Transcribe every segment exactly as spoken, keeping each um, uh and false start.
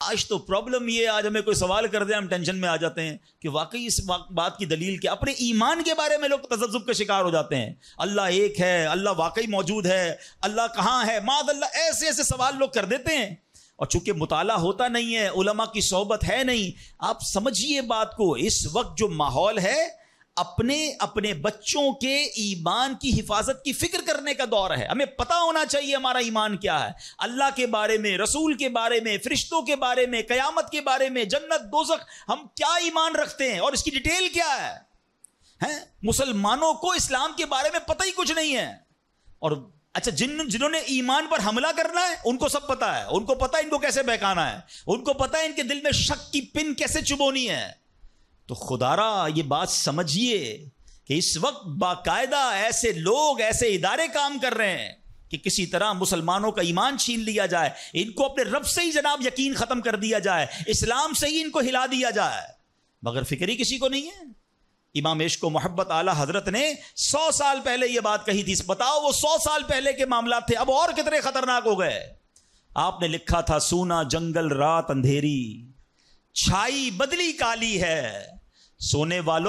آج تو پرابلم یہ، آج ہمیں کوئی سوال کر دیں ہم ٹینشن میں آ جاتے ہیں کہ واقعی اس بات کی دلیل کیا. اپنے ایمان کے بارے میں لوگ تذبذب کا شکار ہو جاتے ہیں. اللہ ایک ہے، اللہ واقعی موجود ہے، اللہ کہاں ہے، معاذ اللہ، ایسے ایسے سوال لوگ کر دیتے ہیں. اور چونکہ مطالعہ ہوتا نہیں ہے، علماء کی صحبت ہے نہیں. آپ سمجھیے بات کو، اس وقت جو ماحول ہے اپنے اپنے بچوں کے ایمان کی حفاظت کی فکر کرنے کا دور ہے. ہمیں پتہ ہونا چاہیے ہمارا ایمان کیا ہے، اللہ کے بارے میں، رسول کے بارے میں، فرشتوں کے بارے میں، قیامت کے بارے میں، جنت دوزخ، ہم کیا ایمان رکھتے ہیں اور اس کی ڈیٹیل کیا ہے. ہیں مسلمانوں کو اسلام کے بارے میں پتہ ہی کچھ نہیں ہے. اور اچھا جن جنہوں نے ایمان پر حملہ کرنا ہے ان کو سب پتا ہے، ان کو پتا ہے ان کو کیسے بہکانا ہے، ان کو پتا ہے ان کے دل میں شک کی پن کیسے چبونی ہے. تو خدارا یہ بات سمجھیے کہ اس وقت باقاعدہ ایسے لوگ، ایسے ادارے کام کر رہے ہیں کہ کسی طرح مسلمانوں کا ایمان چھین لیا جائے، ان کو اپنے رب سے ہی جناب یقین ختم کر دیا جائے، اسلام سے ہی ان کو ہلا دیا جائے، مگر فکر ہی کسی کو نہیں ہے. امام عشق و محبت اعلی حضرت نے سو سال پہلے یہ بات کہی تھی. بتاؤ وہ سو سال پہلے کے معاملات تھے، اب اور کتنے خطرناک ہو گئے. آپ نے لکھا تھا سونا جنگل رات اندھیری، چھائی بدلی کالی ہے، سونے والو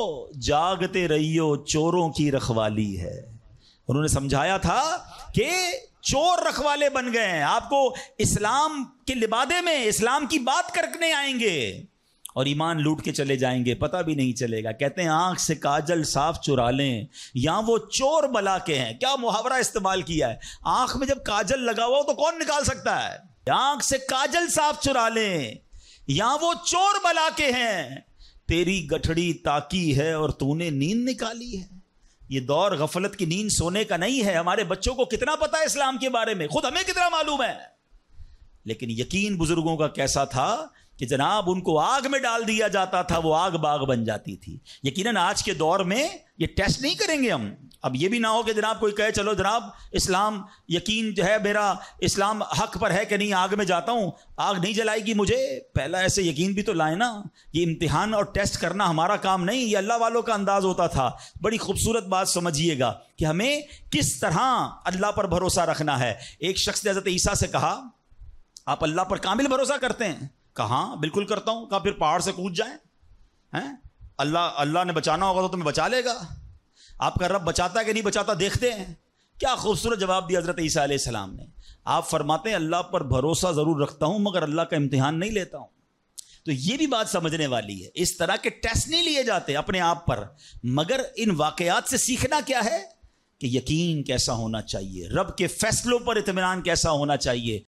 جاگتے رہیو چوروں کی رکھوالی ہے. انہوں نے سمجھایا تھا کہ چور رکھوالے بن گئے ہیں، آپ کو اسلام کے لبادے میں اسلام کی بات کرنے آئیں گے اور ایمان لوٹ کے چلے جائیں گے، پتہ بھی نہیں چلے گا. کہتے ہیں آنکھ سے کاجل صاف چرا لیں یا وہ چور بلا کے ہیں. کیا محاورہ استعمال کیا ہے، آنکھ میں جب کاجل لگا ہوا ہو تو کون نکال سکتا ہے. آنکھ سے کاجل صاف چرا لیں یا وہ چور بلا کے ہیں، تیری گٹھڑی تاکی ہے اور تو نے نیند نکالی ہے. یہ دور غفلت کی نیند سونے کا نہیں ہے. ہمارے بچوں کو کتنا پتا ہے اسلام کے بارے میں، خود ہمیں کتنا معلوم ہے. لیکن یقین بزرگوں کا کیسا تھا کہ جناب ان کو آگ میں ڈال دیا جاتا تھا، وہ آگ باغ بن جاتی تھی. یقیناً آج کے دور میں یہ ٹیسٹ نہیں کریں گے ہم. اب یہ بھی نہ ہو کہ جناب کوئی کہے چلو جناب اسلام یقین جو ہے میرا، اسلام حق پر ہے کہ نہیں، آگ میں جاتا ہوں، آگ نہیں جلائے گی مجھے. پہلا ایسے یقین بھی تو لائیں نا. یہ امتحان اور ٹیسٹ کرنا ہمارا کام نہیں، یہ اللہ والوں کا انداز ہوتا تھا. بڑی خوبصورت بات سمجھیے گا کہ ہمیں کس طرح اللہ پر بھروسہ رکھنا ہے. ایک شخص نے حضرت عیسیٰ سے کہا آپ اللہ پر کامل بھروسہ کرتے ہیں؟ کہاں بالکل کرتا ہوں. کہا پھر پہاڑ سے کود جائیں. ہیں اللہ اللہ نے بچانا ہوگا تو تمہیں بچا لے گا. آپ کا رب بچاتا ہے کہ نہیں بچاتا دیکھتے ہیں. کیا خوبصورت جواب دیا حضرت عیسیٰ علیہ السلام نے. آپ فرماتے ہیں اللہ پر بھروسہ ضرور رکھتا ہوں مگر اللہ کا امتحان نہیں لیتا ہوں. تو یہ بھی بات سمجھنے والی ہے. اس طرح کے ٹیسٹ نہیں لیے جاتے اپنے آپ پر، مگر ان واقعات سے سیکھنا کیا ہے کہ یقین کیسا ہونا چاہیے، رب کے فیصلوں پر اطمینان کیسا ہونا چاہیے.